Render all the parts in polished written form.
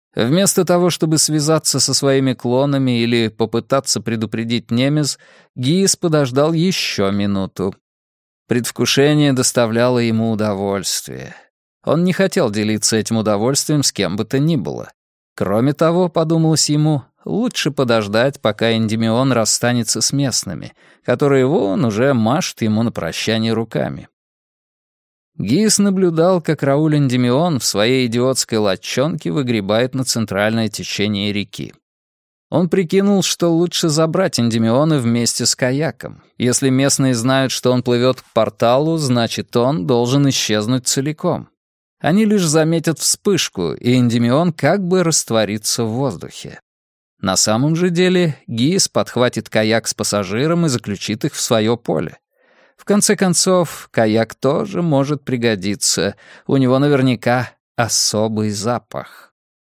Вместо того, чтобы связаться со своими клонами или попытаться предупредить Немез, Гиис подождал еще минуту. Предвкушение доставляло ему удовольствие. Он не хотел делиться этим удовольствием с кем бы то ни было. Кроме того, подумалось ему, лучше подождать, пока Эндимион расстанется с местными, которые вон уже машут ему на прощание руками. Гиис наблюдал, как Рауль Эндимион в своей идиотской лодчонке выгребает на центральное течение реки. Он прикинул, что лучше забрать Эндимиона вместе с каяком. Если местные знают, что он плывет к порталу, значит, он должен исчезнуть целиком. Они лишь заметят вспышку, и Эндимион как бы растворится в воздухе. На самом же деле Гиис подхватит каяк с пассажиром и заключит их в свое поле. В конце концов, каяк тоже может пригодиться. У него наверняка особый запах.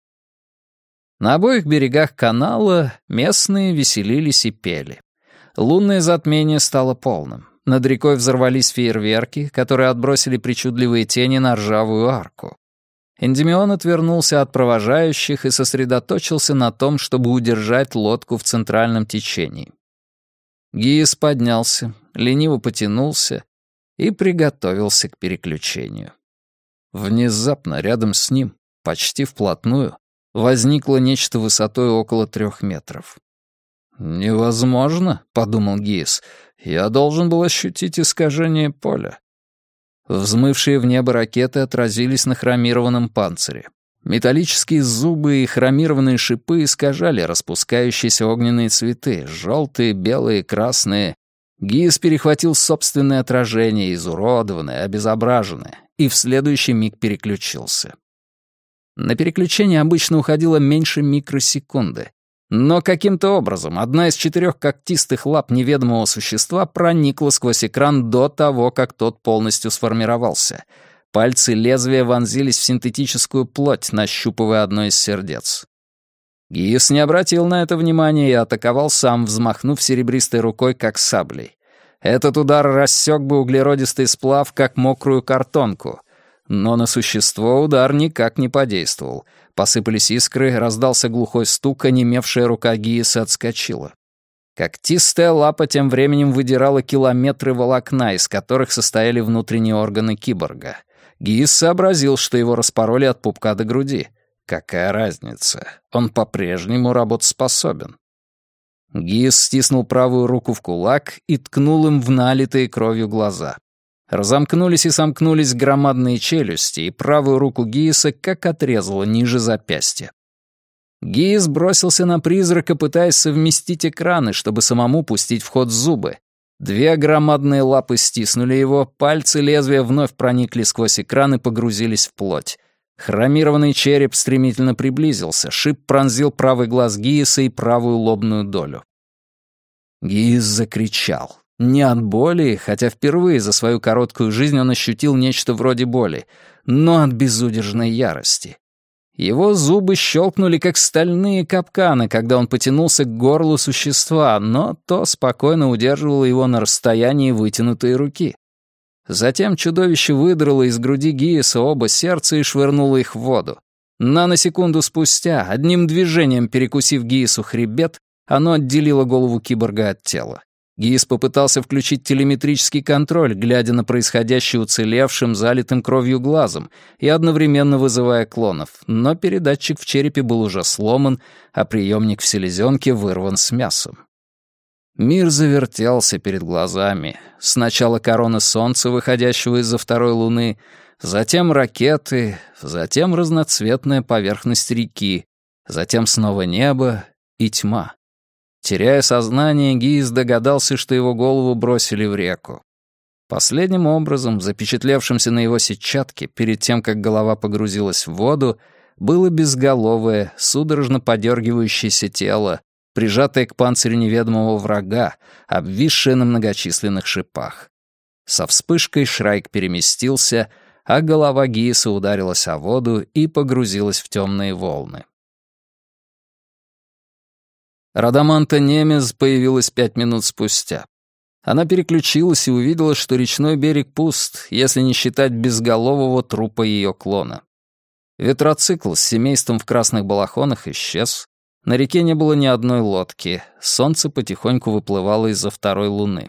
На обоих берегах канала местные веселились и пели. Лунное затмение стало полным. Над рекой взорвались фейерверки, которые отбросили причудливые тени на ржавую арку. Эндимион отвернулся от провожающих и сосредоточился на том, чтобы удержать лодку в центральном течении. Гиис поднялся, лениво потянулся и приготовился к переключению. Внезапно рядом с ним, почти вплотную, возникло нечто высотой около 3 метров. «Невозможно», — подумал Гиис, — «я должен был ощутить искажение поля». Взмывшие в небо ракеты отразились на хромированном панцире. Металлические зубы и хромированные шипы искажали распускающиеся огненные цветы, желтые, белые, красные. Гиис перехватил собственное отражение, изуродованное, обезображенное, и в следующий миг переключился. На переключение обычно уходило меньше микросекунды. Но каким-то образом одна из 4 когтистых лап неведомого существа проникла сквозь экран до того, как тот полностью сформировался. Пальцы лезвия вонзились в синтетическую плоть, нащупывая одно из сердец. Гиис не обратил на это внимания и атаковал сам, взмахнув серебристой рукой, как саблей. Этот удар рассек бы углеродистый сплав, как мокрую картонку. Но на существо удар никак не подействовал. Посыпались искры, раздался глухой стук, онемевшая рука Гииса отскочила. Когтистая лапа тем временем выдирала километры волокна, из которых состояли внутренние органы киборга. Гиис сообразил, что его распороли от пупка до груди. Какая разница? Он по-прежнему работоспособен. Гиис стиснул правую руку в кулак и ткнул им в налитые кровью глаза. Разомкнулись и сомкнулись громадные челюсти, и правую руку Гииса как отрезало ниже запястья. Гиис бросился на призрака, пытаясь совместить экраны, чтобы самому пустить в ход зубы. 2 громадные лапы стиснули его, пальцы лезвия вновь проникли сквозь экран и погрузились в плоть. Хромированный череп стремительно приблизился, шип пронзил правый глаз Гииса и правую лобную долю. Гиис закричал. Не от боли, хотя впервые за свою короткую жизнь он ощутил нечто вроде боли, но от безудержной ярости. Его зубы щелкнули, как стальные капканы, когда он потянулся к горлу существа, но то спокойно удерживало его на расстоянии вытянутой руки. Затем чудовище выдрало из груди Гииса оба сердца и швырнуло их в воду. Наносекунду спустя, одним движением перекусив Гиису хребет, оно отделило голову киборга от тела. Гиис попытался включить телеметрический контроль, глядя на происходящее уцелевшим, залитым кровью глазом и одновременно вызывая клонов, но передатчик в черепе был уже сломан, а приемник в селезенке вырван с мясом. Мир завертелся перед глазами. Сначала корона солнца, выходящего из-за второй луны, затем ракеты, затем разноцветная поверхность реки, затем снова небо и тьма. Теряя сознание, Гиис догадался, что его голову бросили в реку. Последним образом, запечатлевшимся на его сетчатке, перед тем, как голова погрузилась в воду, было безголовое, судорожно подергивающееся тело, прижатое к панцирю неведомого врага, обвисшее на многочисленных шипах. Со вспышкой Шрайк переместился, а голова Гииса ударилась о воду и погрузилась в темные волны. Радаманта Немез появилась 5 минут спустя. Она переключилась и увидела, что речной берег пуст, если не считать безголового трупа ее клона. Ветроцикл с семейством в красных балахонах исчез. На реке не было ни одной лодки. Солнце потихоньку выплывало из-за второй луны.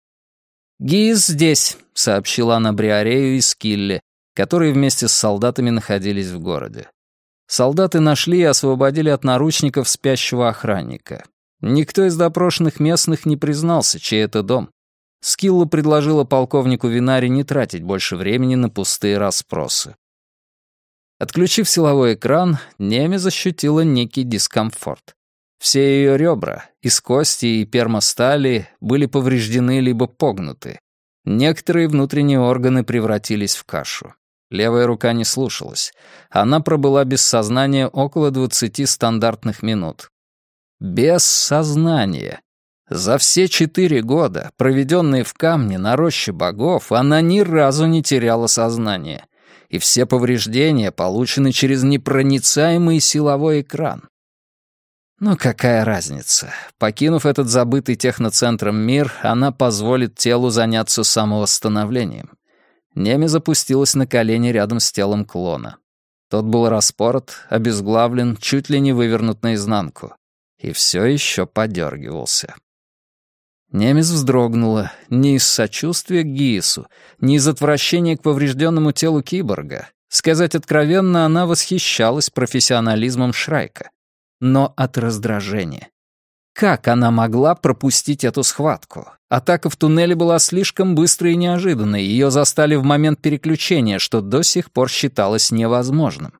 «Гиз здесь», — сообщила она Бриарею и Скилле, которые вместе с солдатами находились в городе. Солдаты нашли и освободили от наручников спящего охранника. Никто из допрошенных местных не признался, чей это дом. Скилла предложила полковнику Винари не тратить больше времени на пустые расспросы. Отключив силовой экран, Немез ощутила некий дискомфорт. Все ее ребра, из кости и пермостали, были повреждены либо погнуты. Некоторые внутренние органы превратились в кашу. Левая рука не слушалась. Она пробыла без сознания около 20 стандартных минут. Без сознания. За все 4 года, проведенные в камне на роще богов, она ни разу не теряла сознание. И все повреждения получены через непроницаемый силовой экран. Ну какая разница? Покинув этот забытый техноцентром мир, она позволит телу заняться самовосстановлением. Неми запустилась на колени рядом с телом клона. Тот был распорот, обезглавлен, чуть ли не вывернут наизнанку. И все еще подергивался. Немез вздрогнула не из сочувствия к Гиесу, не из отвращения к поврежденному телу киборга. Сказать откровенно, она восхищалась профессионализмом Шрайка. Но от раздражения. Как она могла пропустить эту схватку? Атака в туннеле была слишком быстрой и неожиданной, ее застали в момент переключения, что до сих пор считалось невозможным.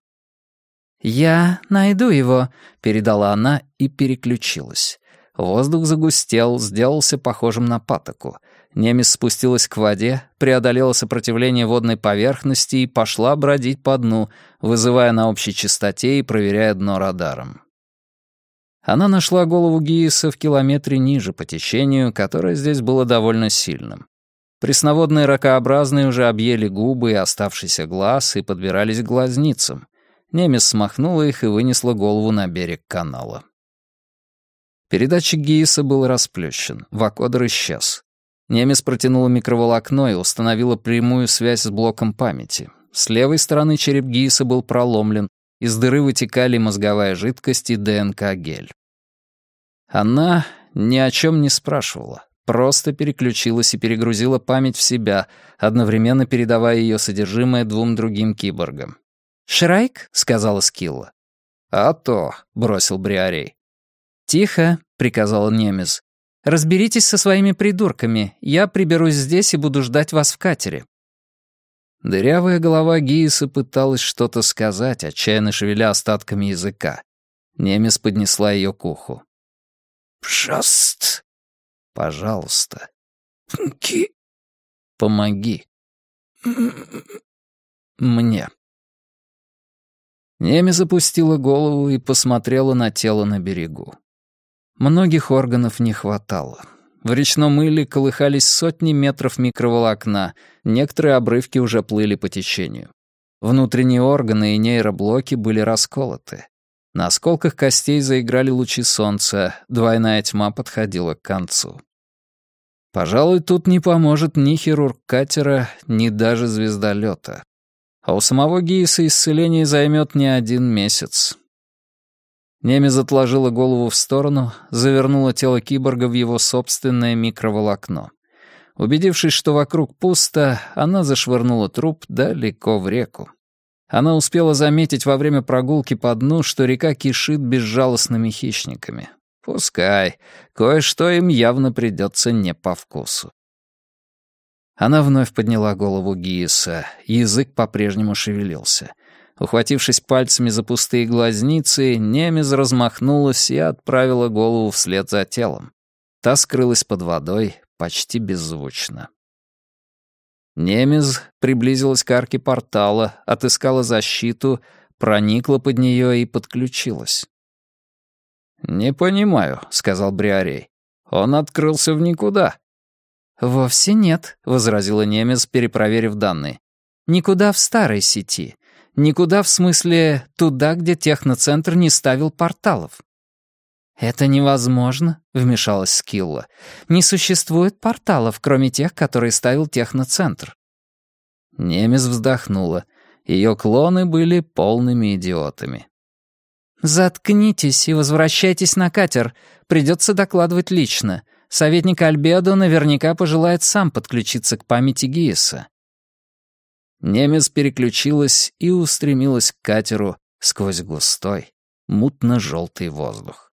«Я найду его», — передала она и переключилась. Воздух загустел, сделался похожим на патоку. Немес спустилась к воде, преодолела сопротивление водной поверхности и пошла бродить по дну, вызывая на общей частоте и проверяя дно радаром. Она нашла голову Гиеса в километре ниже по течению, которое здесь было довольно сильным. Пресноводные ракообразные уже объели губы и оставшийся глаз и подбирались к глазницам. Немес смахнула их и вынесла голову на берег канала. Передатчик Гиеса был расплющен, вакодер исчез. Немес протянула микроволокно и установила прямую связь с блоком памяти. С левой стороны череп Гиеса был проломлен, из дыры вытекали мозговая жидкость и ДНК-гель. Она ни о чем не спрашивала, просто переключилась и перегрузила память в себя, одновременно передавая ее содержимое 2 другим киборгам. «Шрайк?» — сказала Скилла. «А то», — бросил Бриарей. «Тихо», — приказала Немез. «Разберитесь со своими придурками. Я приберусь здесь и буду ждать вас в катере». Дырявая голова Гиеса пыталась что-то сказать, отчаянно шевеля остатками языка. Немес поднесла ее к уху. «Пожалуйста». «Пожалуйста». «Помоги». «Мне». Немес опустила голову и посмотрела на тело на берегу. Многих органов не хватало. В речном иле колыхались сотни метров микроволокна, некоторые обрывки уже плыли по течению. Внутренние органы и нейроблоки были расколоты. На осколках костей заиграли лучи солнца, двойная тьма подходила к концу. Пожалуй, тут не поможет ни хирург катера, ни даже звездолета. А у самого Гиеса исцеление займет не 1 месяц. Немез отложила голову в сторону, завернула тело киборга в его собственное микроволокно. Убедившись, что вокруг пусто, она зашвырнула труп далеко в реку. Она успела заметить во время прогулки по дну, что река кишит безжалостными хищниками. Пускай, кое-что им явно придется не по вкусу. Она вновь подняла голову Гиеса, язык по-прежнему шевелился. Ухватившись пальцами за пустые глазницы, Немез размахнулась и отправила голову вслед за телом. Та скрылась под водой почти беззвучно. Немез приблизилась к арке портала, отыскала защиту, проникла под нее и подключилась. «Не понимаю», — сказал Бриарей. «Он открылся в никуда». «Вовсе нет», — возразила Немез, перепроверив данные. «Никуда в старой сети. Никуда в смысле туда, где техноцентр не ставил порталов». «Это невозможно», — вмешалась Скилла. «Не существует порталов, кроме тех, которые ставил техноцентр». Немез вздохнула. Ее клоны были полными идиотами. «Заткнитесь и возвращайтесь на катер. Придется докладывать лично. Советник Альбедо наверняка пожелает сам подключиться к памяти Гиеса». Немец переключилась и устремилась к катеру сквозь густой, мутно-желтый воздух.